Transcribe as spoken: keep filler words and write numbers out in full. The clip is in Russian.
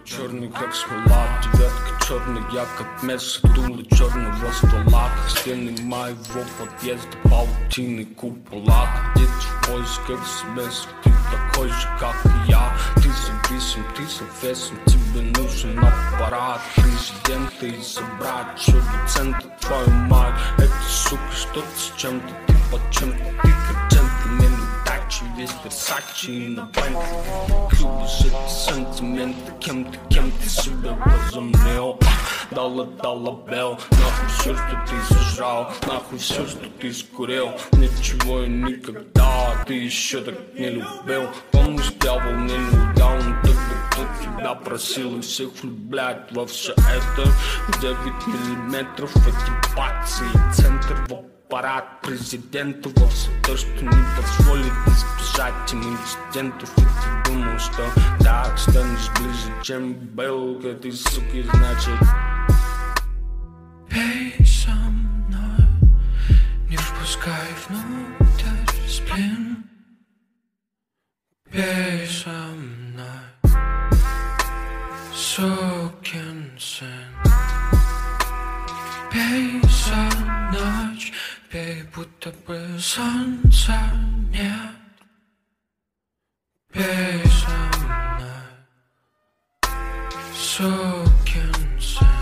Черный как смола, девятка черная, как место дула черного ствола. Стены моего подъезда, паутины купола. Дети в поисках смс, ты такой же, как и я. Ты зависим, ты завесим, тебе нужен аппарат президента и забрать все центр, твою мать. Это, сука, что-то с чем-то, ты под чем-то, ты как джентльмен. Удачи, весь Версачи и на Бентли. Любишь эти сантименты, кем ты, кем ты себя возомнил. Дала, дала бел, нахуй все, что ты сожрал, нахуй все, что ты скурил. Ничего и никогда, ты еще так не любил. Помнишь, дьявол мне не удал, он тогда тут тебя просил и всех влюблять во все это. Девять миллиметров, эти пацы и центр в аппарат президента. Во все то, что не позволит избежать тем инцидентов. И ты думал, что так станешь ближе, чем был к этой суке, значит пей со мной, не впускай внутрь сплин. Пей со мной, сукин сын. Пей за ночь, пей, будто бы солнца нет. Пей со мной, сукин сын.